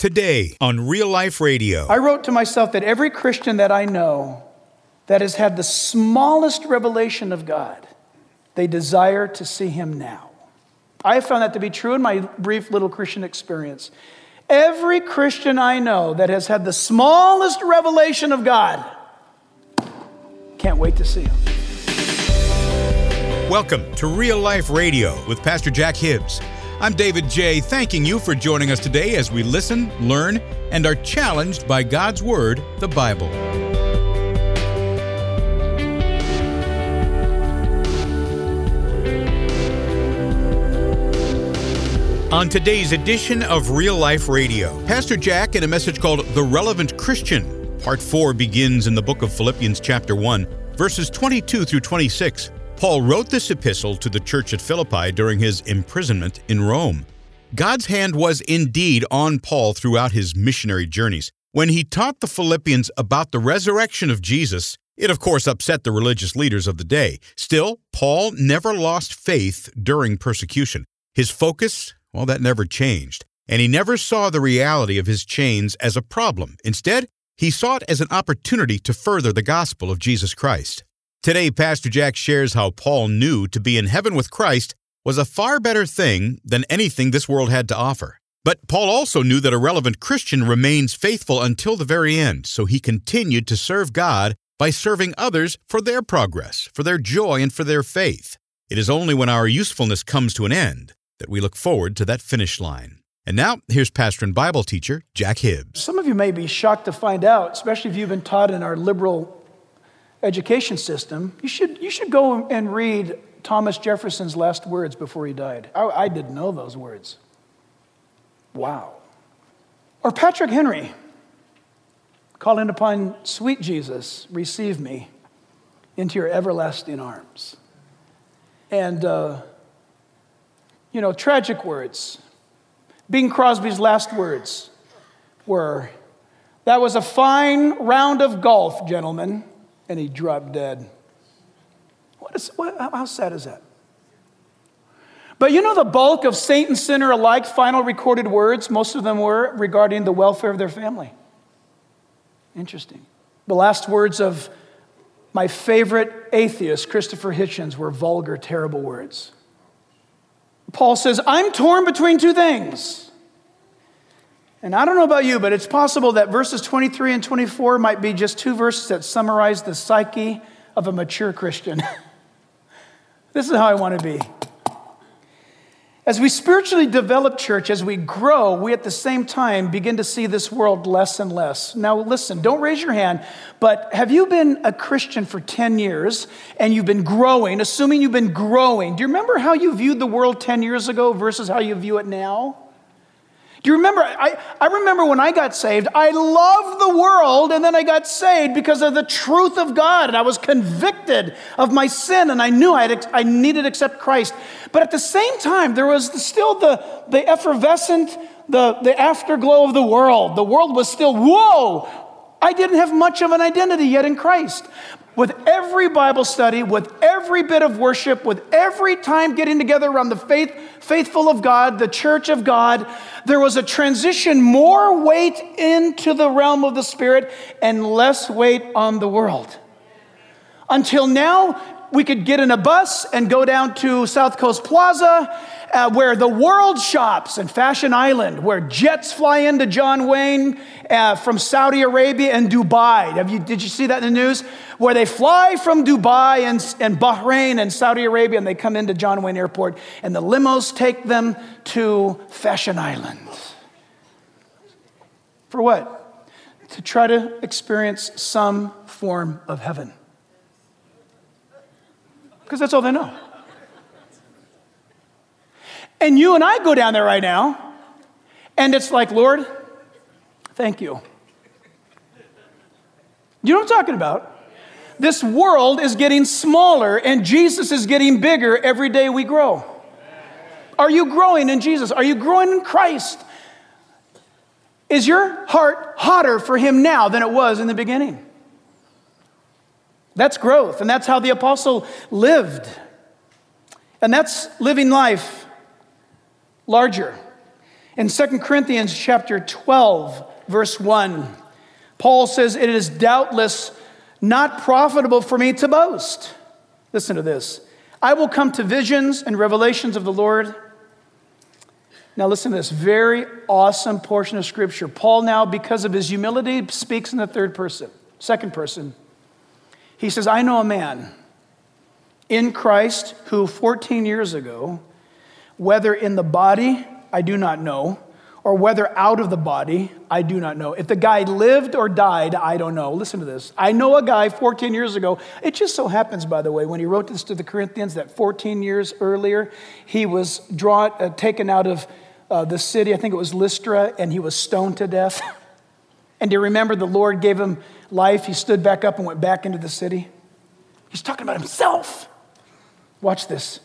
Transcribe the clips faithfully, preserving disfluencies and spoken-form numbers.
Today on Real Life Radio. I wrote to myself that every Christian that I know that has had the smallest revelation of God, they desire to see him now. I have found that to be true in my brief little Christian experience. Every Christian I know that has had the smallest revelation of God, can't wait to see him. Welcome to Real Life Radio with Pastor Jack Hibbs. I'm David J., thanking you for joining us today as we listen, learn, and are challenged by God's Word, the Bible. On today's edition of Real Life Radio, Pastor Jack in a message called The Relevant Christian. Part four begins in the book of Philippians chapter one, verses twenty-two through twenty-six. Paul wrote this epistle to the church at Philippi during his imprisonment in Rome. God's hand was indeed on Paul throughout his missionary journeys. When he taught the Philippians about the resurrection of Jesus, it of course upset the religious leaders of the day. Still, Paul never lost faith during persecution. His focus, well, that never changed. And he never saw the reality of his chains as a problem. Instead, he saw it as an opportunity to further the gospel of Jesus Christ. Today, Pastor Jack shares how Paul knew to be in heaven with Christ was a far better thing than anything this world had to offer. But Paul also knew that a relevant Christian remains faithful until the very end, so he continued to serve God by serving others for their progress, for their joy, and for their faith. It is only when our usefulness comes to an end that we look forward to that finish line. And now, here's pastor and Bible teacher, Jack Hibbs. Some of you may be shocked to find out, especially if you've been taught in our liberal education system, you should you should go and read Thomas Jefferson's last words before he died. I, I didn't know those words. Wow. Or Patrick Henry, calling upon sweet Jesus, receive me into your everlasting arms. And, uh, you know, tragic words. Bing Crosby's last words were, "That was a fine round of golf, gentlemen." And he dropped dead. What is, what, how sad is that? But you know the bulk of saint and sinner alike final recorded words, most of them were regarding the welfare of their family. Interesting. The last words of my favorite atheist, Christopher Hitchens, were vulgar, terrible words. Paul says, I'm torn between two things. And I don't know about you, but it's possible that verses twenty-three and twenty-four might be just two verses that summarize the psyche of a mature Christian. This is how I want to be. As we spiritually develop, church, as we grow, we at the same time begin to see this world less and less. Now listen, don't raise your hand, but have you been a Christian for ten years and you've been growing, assuming you've been growing? Do you remember how you viewed the world ten years ago versus how you view it now? Do you remember, I, I remember when I got saved, I loved the world, and then I got saved because of the truth of God, and I was convicted of my sin, and I knew I, had, I needed to accept Christ. But at the same time, there was still the, the effervescent, the, the afterglow of the world. The world was still, whoa! I didn't have much of an identity yet in Christ. With every Bible study, with every bit of worship, with every time getting together around the faith, faithful of God, the church of God, there was a transition, more weight into the realm of the Spirit and less weight on the world. Until now, we could get in a bus and go down to South Coast Plaza, uh, where the world shops, and Fashion Island, where jets fly into John Wayne uh, from Saudi Arabia and Dubai. Have you, did you see that in the news? Where they fly from Dubai and, and Bahrain and Saudi Arabia, and they come into John Wayne Airport, and the limos take them to Fashion Island. For what? To try to experience some form of heaven. Because that's all they know. And you and I go down there right now, and it's like, Lord, thank you. You know what I'm talking about? This world is getting smaller, and Jesus is getting bigger every day we grow. Are you growing in Jesus? Are you growing in Christ? Is your heart hotter for him now than it was in the beginning? That's growth, and that's how the apostle lived. And that's living life larger. In Second Corinthians chapter twelve, verse one, Paul says, "It is doubtless not profitable for me to boast." Listen to this. "I will come to visions and revelations of the Lord." Now listen to this very awesome portion of Scripture. Paul now, because of his humility, speaks in the third person, second person. He says, "I know a man in Christ who fourteen years ago, whether in the body, I do not know, or whether out of the body, I do not know." If the guy lived or died, I don't know. Listen to this. I know a guy fourteen years ago. It just so happens, by the way, when he wrote this to the Corinthians, that fourteen years earlier, he was drawn, uh, taken out of uh, the city, I think it was Lystra, and he was stoned to death. And do you remember the Lord gave him life? He stood back up and went back into the city. He's talking about himself. Watch this.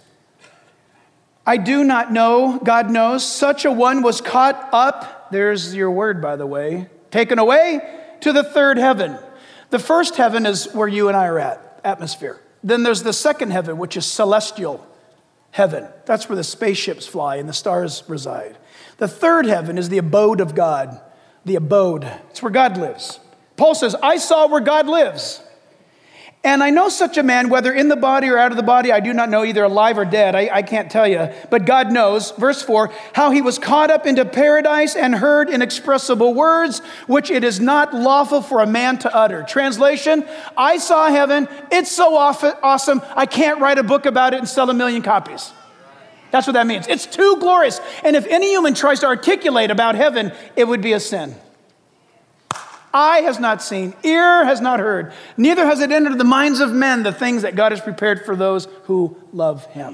"I do not know, God knows, such a one was caught up," there's your word, by the way, "taken away to the third heaven." The first heaven is where you and I are at, atmosphere. Then there's the second heaven, which is celestial heaven. That's where the spaceships fly and the stars reside. The third heaven is the abode of God, the abode. It's where God lives. Paul says, "I saw where God lives. And I know such a man, whether in the body or out of the body, I do not know, either alive or dead." I, I can't tell you, but God knows. Verse four, "How he was caught up into paradise and heard inexpressible words, which it is not lawful for a man to utter." Translation, I saw heaven. It's so awesome, I can't write a book about it and sell a million copies. That's what that means. It's too glorious. And if any human tries to articulate about heaven, it would be a sin. Eye has not seen, ear has not heard, neither has it entered the minds of men the things that God has prepared for those who love him.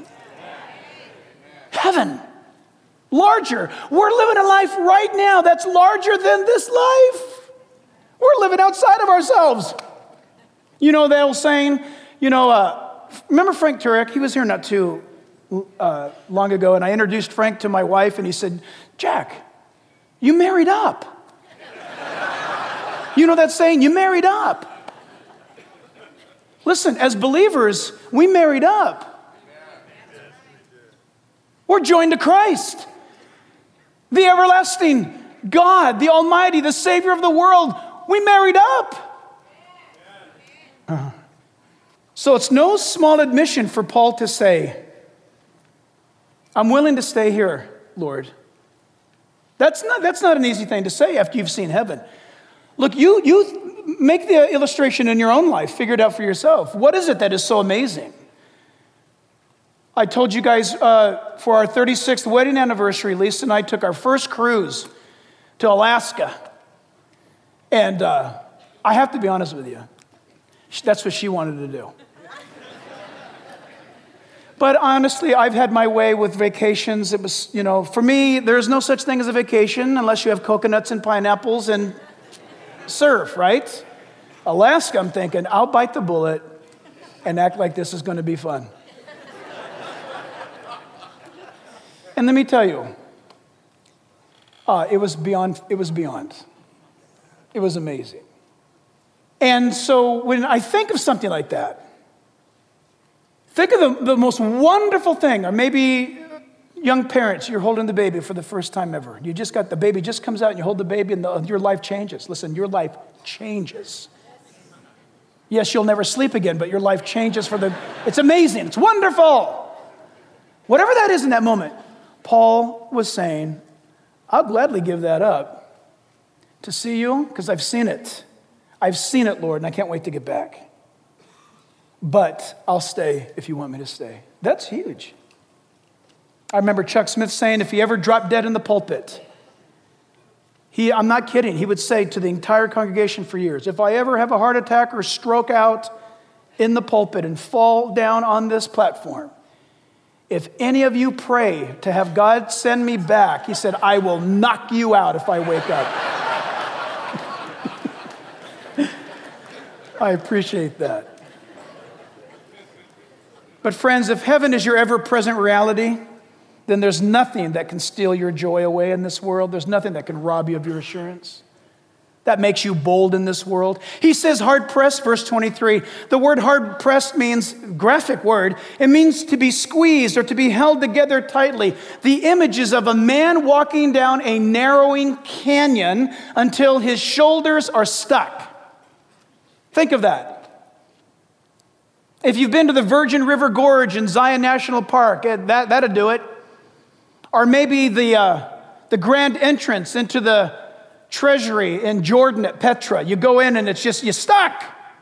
Heaven, larger. We're living a life right now that's larger than this life. We're living outside of ourselves. You know that old saying, you know, uh, remember Frank Turek? He was here not too uh, long ago, and I introduced Frank to my wife, and he said, "Jack, you married up." You know that saying, you married up. Listen, as believers, we married up. We're joined to Christ, the everlasting God, the Almighty, the Savior of the world. We married up. Uh, so it's no small admission for Paul to say, "I'm willing to stay here, Lord." That's not, that's not an easy thing to say after you've seen heaven. Look, you, you make the illustration in your own life. Figure it out for yourself. What is it that is so amazing? I told you guys uh, for our thirty-sixth wedding anniversary, Lisa and I took our first cruise to Alaska. And uh, I have to be honest with you. That's what she wanted to do. But honestly, I've had my way with vacations. It was, you know, for me, there's no such thing as a vacation unless you have coconuts and pineapples and surf, right? Alaska, I'm thinking, I'll bite the bullet and act like this is going to be fun. And let me tell you, uh, it was beyond, it was beyond. It was amazing. And so when I think of something like that, think of the, the most wonderful thing, or maybe young parents, you're holding the baby for the first time ever. You just got, the baby just comes out and you hold the baby and the, your life changes. Listen, your life changes. Yes, you'll never sleep again, but your life changes for the, it's amazing. It's wonderful. Whatever that is in that moment, Paul was saying, I'll gladly give that up to see you because I've seen it. I've seen it, Lord, and I can't wait to get back. But I'll stay if you want me to stay. That's huge. I remember Chuck Smith saying if he ever dropped dead in the pulpit, he, I'm not kidding, he would say to the entire congregation for years, if I ever have a heart attack or stroke out in the pulpit and fall down on this platform, if any of you pray to have God send me back, he said, I will knock you out if I wake up. I appreciate that. But friends, if heaven is your ever-present reality, then there's nothing that can steal your joy away in this world. There's nothing that can rob you of your assurance. That makes you bold in this world. He says hard-pressed, verse twenty-three. The word hard-pressed means, graphic word, it means to be squeezed or to be held together tightly. The image is of a man walking down a narrowing canyon until his shoulders are stuck. Think of that. If you've been to the Virgin River Gorge in Zion National Park, that, that'd do it. Or maybe the, uh, the grand entrance into the treasury in Jordan at Petra. You go in and it's just, you're stuck.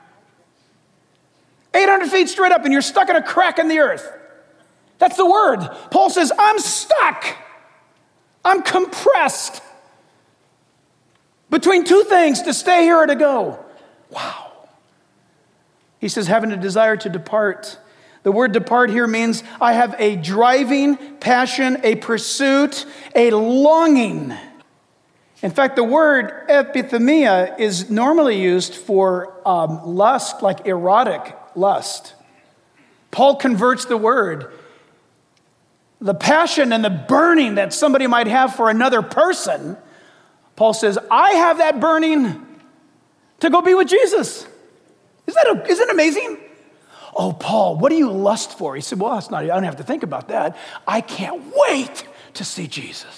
eight hundred feet straight up and you're stuck in a crack in the earth. That's the word. Paul says, I'm stuck. I'm compressed between two things, to stay here or to go. Wow. He says, having a desire to depart. The word depart here means I have a driving passion, a pursuit, a longing. In fact, the word epithemia is normally used for um, lust, like erotic lust. Paul converts the word. The passion and the burning that somebody might have for another person, Paul says, I have that burning to go be with Jesus. Is that a, isn't it amazing? Oh, Paul, what do you lust for? He said, well, it's not, I don't have to think about that. I can't wait to see Jesus.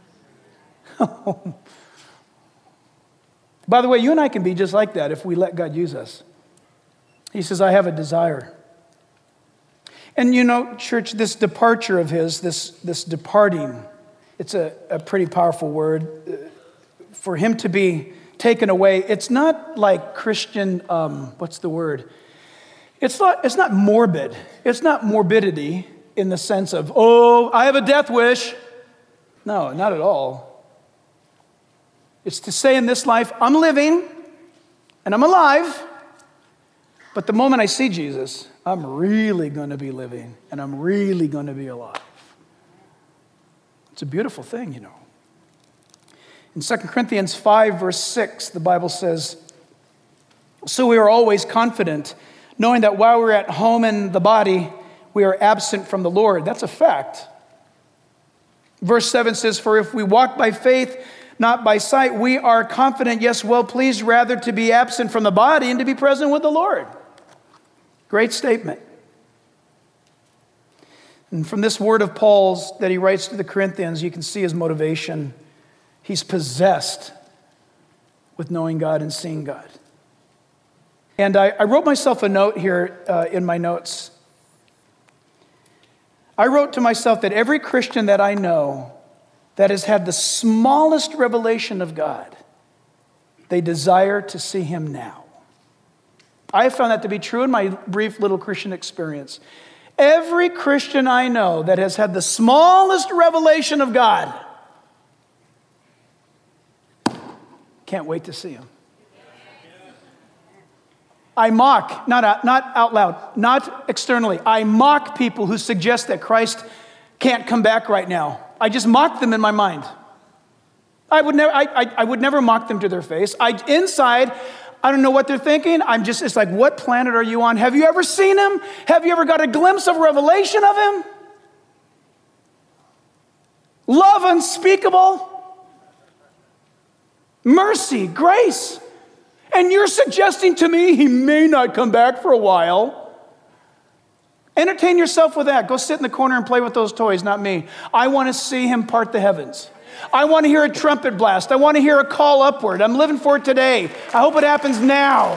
By the way, you and I can be just like that if we let God use us. He says, I have a desire. And you know, church, this departure of his, this, this departing, it's a, a pretty powerful word. For him to be taken away, it's not like Christian, um, what's the word? It's not, it's not morbid. It's not morbidity in the sense of, oh, I have a death wish. No, not at all. It's to say in this life, I'm living and I'm alive, but the moment I see Jesus, I'm really going to be living and I'm really going to be alive. It's a beautiful thing, you know. In Second Corinthians five, verse six, the Bible says, so we are always confident, knowing that while we're at home in the body, we are absent from the Lord. That's a fact. Verse seven says, for if we walk by faith, not by sight, we are confident, yes, well pleased rather to be absent from the body and to be present with the Lord. Great statement. And from this word of Paul's that he writes to the Corinthians, you can see his motivation. He's possessed with knowing God and seeing God. And I, I wrote myself a note here uh, in my notes. I wrote to myself that every Christian that I know that has had the smallest revelation of God, they desire to see him now. I have found that to be true in my brief little Christian experience. Every Christian I know that has had the smallest revelation of God, can't wait to see him. I mock, not out, not out loud, not externally. I mock people who suggest that Christ can't come back right now. I just mock them in my mind. I would never, I, I, I would never mock them to their face. I inside, I don't know what they're thinking. I'm just, it's like, what planet are you on? Have you ever seen him? Have you ever got a glimpse of revelation of him? Love unspeakable, mercy, grace. And you're suggesting to me he may not come back for a while. Entertain yourself with that. Go sit in the corner and play with those toys, not me. I want to see him part the heavens. I want to hear a trumpet blast. I want to hear a call upward. I'm living for it today. I hope it happens now.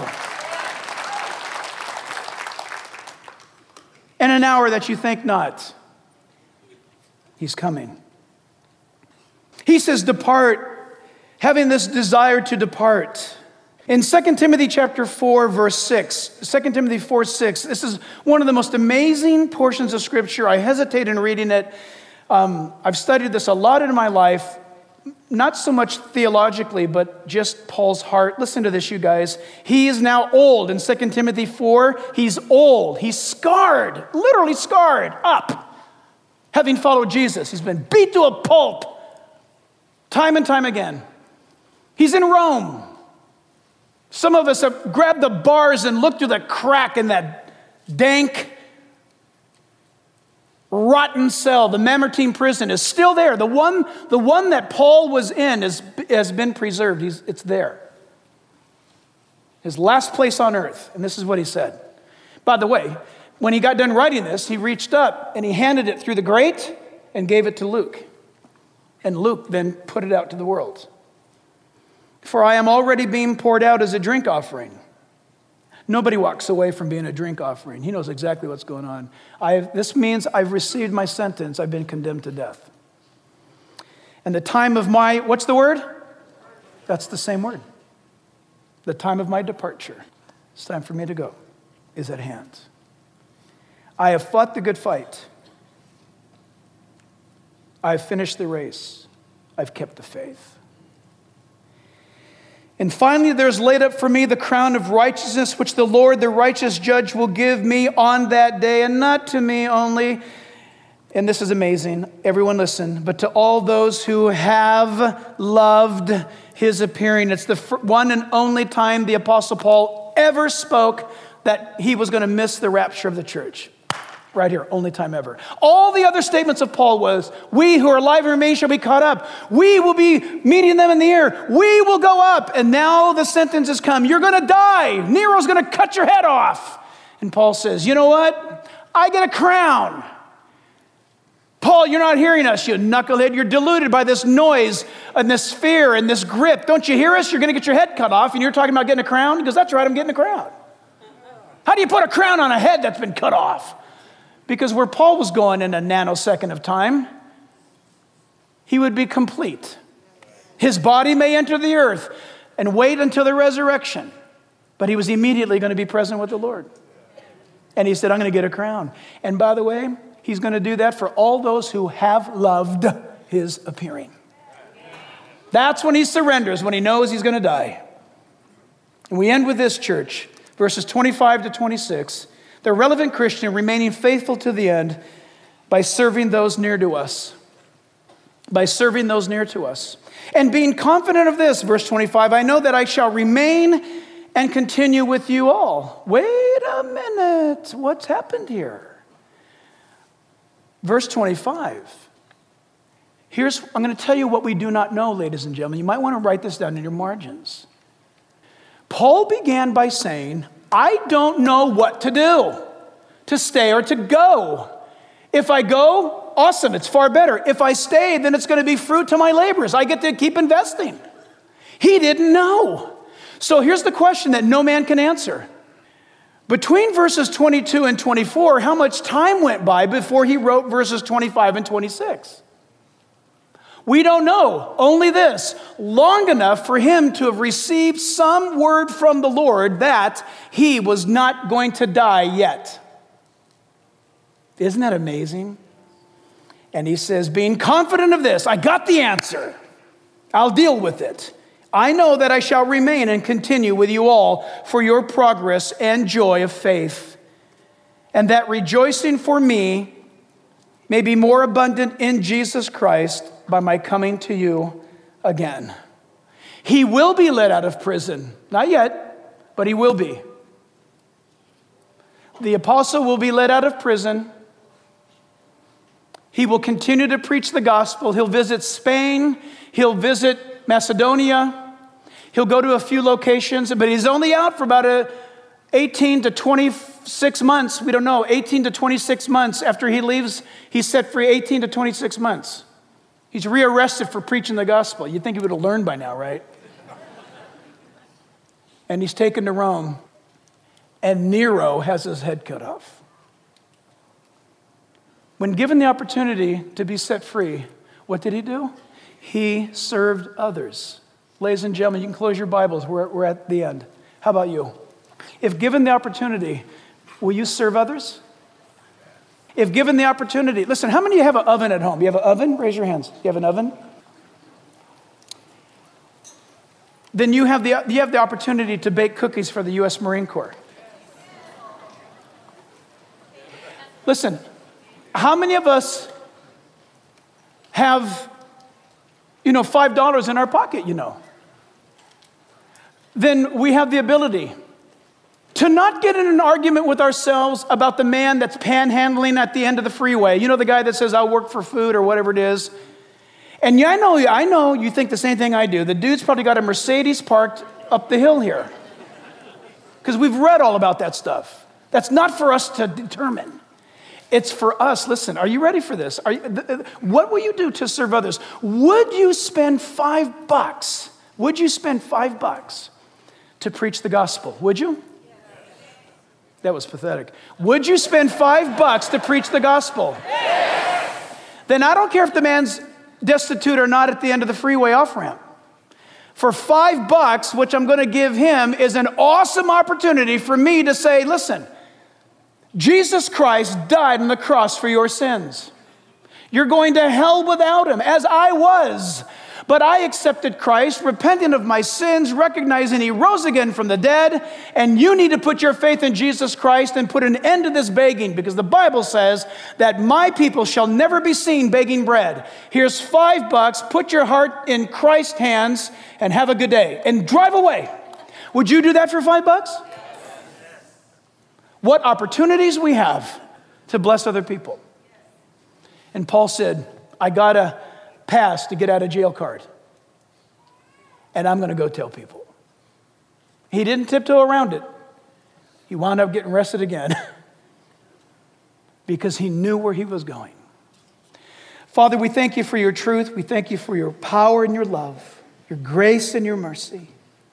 In an hour that you think not. He's coming. He says, depart, having this desire to depart. In Second Timothy chapter four, verse six, Second Timothy four, six, this is one of the most amazing portions of Scripture. I hesitate in reading it. Um, I've studied this a lot in my life, not so much theologically, but just Paul's heart. Listen to this, you guys. He is now old. In Second Timothy four, he's old. He's scarred, literally scarred up, having followed Jesus. He's been beat to a pulp time and time again. He's in Rome. Some of us have grabbed the bars and looked through the crack in that dank, rotten cell. The Mamertine prison is still there. The one, the one that Paul was in is, has been preserved. He's, it's there. his last place on earth. And this is what he said. By the way, when he got done writing this, he reached up and he handed it through the grate and gave it to Luke. And Luke then put it out to the world. For I am already being poured out as a drink offering. Nobody walks away from being a drink offering. He knows exactly what's going on. I this means I've received my sentence. I've been condemned to death. And the time of my, what's the word? That's the same word. The time of my departure, it's time for me to go, is at hand. I have fought the good fight. I have finished the race. I've kept the faith. And finally, there's laid up for me the crown of righteousness, which the Lord, the righteous judge, will give me on that day, and not to me only. And this is amazing. Everyone listen. But to all those who have loved his appearing. It's the one and only time the Apostle Paul ever spoke that he was going to miss the rapture of the church. Right here, only time ever. All the other statements of Paul was, we who are alive and remain shall be caught up. We will be meeting them in the air. We will go up. And now the sentence has come. You're going to die. Nero's going to cut your head off. And Paul says, you know what? I get a crown. Paul, you're not hearing us, you knucklehead. You're deluded by this noise and this fear and this grip. Don't you hear us? You're going to get your head cut off and you're talking about getting a crown? Because that's right, I'm getting a crown. How do you put a crown on a head that's been cut off? Because where Paul was going in a nanosecond of time, he would be complete. His body may enter the earth and wait until the resurrection, but he was immediately going to be present with the Lord. And he said, I'm going to get a crown. And by the way, he's going to do that for all those who have loved his appearing. That's when he surrenders, when he knows he's going to die. And we end with this, church, verses twenty-five to twenty-six. The relevant Christian remaining faithful to the end by serving those near to us. By serving those near to us. And being confident of this, verse twenty-five, I know that I shall remain and continue with you all. Wait a minute. What's happened here? Verse twenty-five. Here's, I'm going to tell you what we do not know, ladies and gentlemen. You might want to write this down in your margins. Paul began by saying, I don't know what to do, to stay or to go. If I go, awesome, it's far better. If I stay, then it's going to be fruit to my labors. I get to keep investing. He didn't know. So here's the question that no man can answer. Between verses twenty-two and twenty-four, how much time went by before he wrote verses twenty-five and twenty-six? We don't know. Only this, long enough for him to have received some word from the Lord that he was not going to die yet. Isn't that amazing? And he says, being confident of this, I got the answer. I'll deal with it. I know that I shall remain and continue with you all for your progress and joy of faith, and that rejoicing for me may be more abundant in Jesus Christ by my coming to you again. He will be let out of prison. Not yet, but he will be. The apostle will be let out of prison. He will continue to preach the gospel. He'll visit Spain. He'll visit Macedonia. He'll go to a few locations, but he's only out for about a eighteen to twenty-six months. We don't know. eighteen to twenty-six months after he leaves, he's set free. eighteen to twenty-six months. He's rearrested for preaching the gospel. You'd think he would have learned by now, right? And he's taken to Rome. And Nero has his head cut off. When given the opportunity to be set free, what did he do? He served others. Ladies and gentlemen, you can close your Bibles. We're, we're at the end. How about you? If given the opportunity, will you serve others? If given the opportunity, listen, how many of you have an oven at home? You have an oven? Raise your hands. You have an oven? Then you have the, you have the opportunity to bake cookies for the U S Marine Corps. Listen, how many of us have, you know, five dollars in our pocket, you know? Then we have the ability to not get in an argument with ourselves about the man that's panhandling at the end of the freeway. You know, the guy that says, I'll work for food or whatever it is. And yeah, I know, I know you think the same thing I do. The dude's probably got a Mercedes parked up the hill here. because we've read all about that stuff. That's not for us to determine. It's for us. Listen, are you ready for this? Are you, th- th- what will you do to serve others? Would you spend five bucks? Would you spend five bucks to preach the gospel? Would you? That was pathetic. Would you spend five bucks to preach the gospel? Then I don't care if the man's destitute or not at the end of the freeway off-ramp. For five bucks, which I'm going to give him, is an awesome opportunity for me to say, listen, Jesus Christ died on the cross for your sins. You're going to hell without him, as I was. But I accepted Christ, repenting of my sins, recognizing he rose again from the dead, and you need to put your faith in Jesus Christ and put an end to this begging, because the Bible says that my people shall never be seen begging bread. Here's five bucks, put your heart in Christ's hands, and have a good day, and drive away. Would you do that for five bucks? What opportunities we have to bless other people. And Paul said, I got a pass to get out of jail card, and I'm going to go tell people. He didn't tiptoe around it. He wound up getting arrested again because he knew where he was going. Father, we thank you for your truth. We thank you for your power and your love, your grace and your mercy.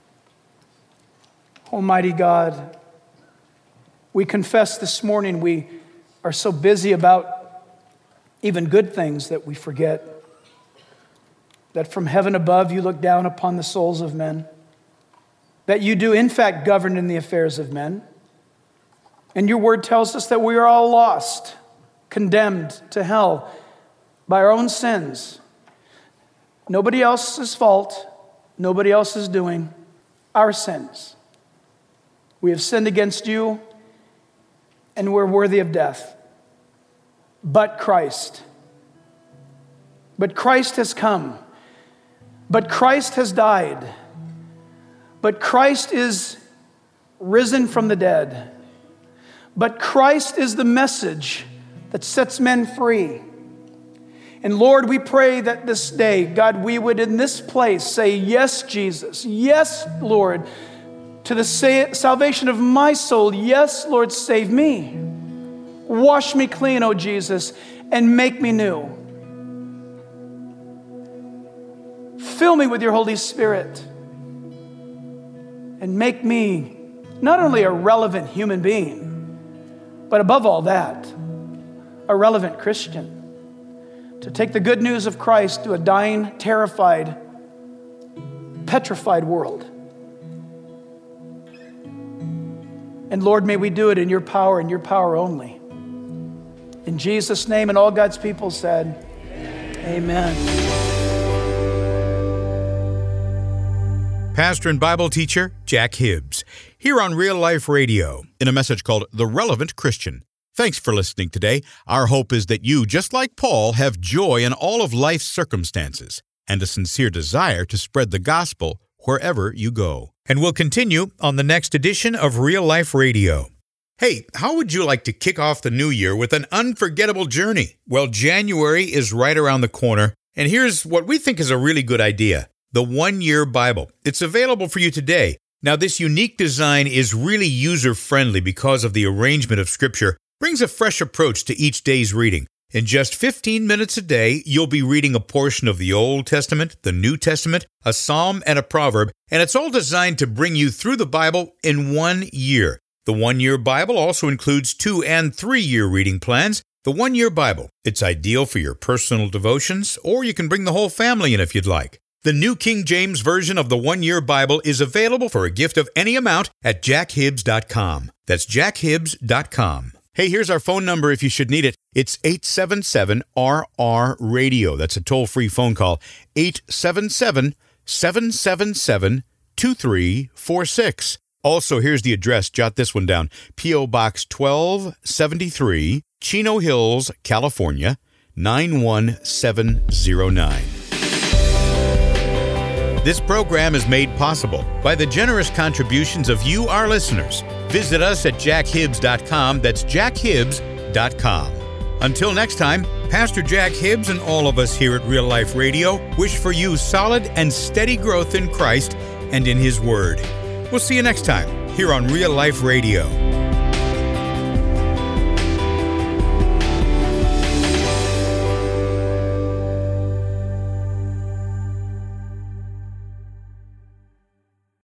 Almighty God, we confess this morning we are so busy about even good things that we forget that from heaven above you look down upon the souls of men, that you do in fact govern in the affairs of men. And your word tells us that we are all lost, condemned to hell by our own sins. Nobody else's fault, nobody else is doing, our sins. We have sinned against you, and we're worthy of death. But Christ. But Christ has come. But Christ has died. But Christ is risen from the dead. But Christ is the message that sets men free. And Lord, we pray that this day, God, we would in this place say, yes, Jesus. Yes, Lord, to the salvation of my soul. Yes, Lord, save me. Wash me clean, O Jesus, and make me new. Fill me with your Holy Spirit and make me not only a relevant human being, but above all that, a relevant Christian. To take the good news of Christ to a dying, terrified, petrified world. And Lord, may we do it in your power and your power only. In Jesus' name, and all God's people said, amen. Pastor and Bible teacher Jack Hibbs, here on Real Life Radio, in a message called The Relevant Christian. Thanks for listening today. Our hope is that you, just like Paul, have joy in all of life's circumstances and a sincere desire to spread the gospel wherever you go. And we'll continue on the next edition of Real Life Radio. Hey, how would you like to kick off the new year with an unforgettable journey? Well, January is right around the corner, and here's what we think is a really good idea. The One Year Bible. It's available for you today. Now, this unique design is really user-friendly because of the arrangement of Scripture, brings a fresh approach to each day's reading. In just fifteen minutes a day, you'll be reading a portion of the Old Testament, the New Testament, a psalm, and a proverb, and it's all designed to bring you through the Bible in one year. The One Year Bible also includes two- and three-year reading plans. The One Year Bible, it's ideal for your personal devotions, or you can bring the whole family in if you'd like. The New King James Version of the One Year Bible is available for a gift of any amount at jack hibbs dot com. That's jack hibbs dot com. Hey, here's our phone number if you should need it. It's eight seven seven R R radio. That's a toll-free phone call. eight seven seven, seven seven seven, two three four six. Also, here's the address. Jot this one down. P O. Box twelve seventy-three, Chino Hills, California, nine one seven zero nine. This program is made possible by the generous contributions of you, our listeners. Visit us at jack hibbs dot com. That's jack hibbs dot com. Until next time, Pastor Jack Hibbs and all of us here at Real Life Radio wish for you solid and steady growth in Christ and in His Word. We'll see you next time here on Real Life Radio.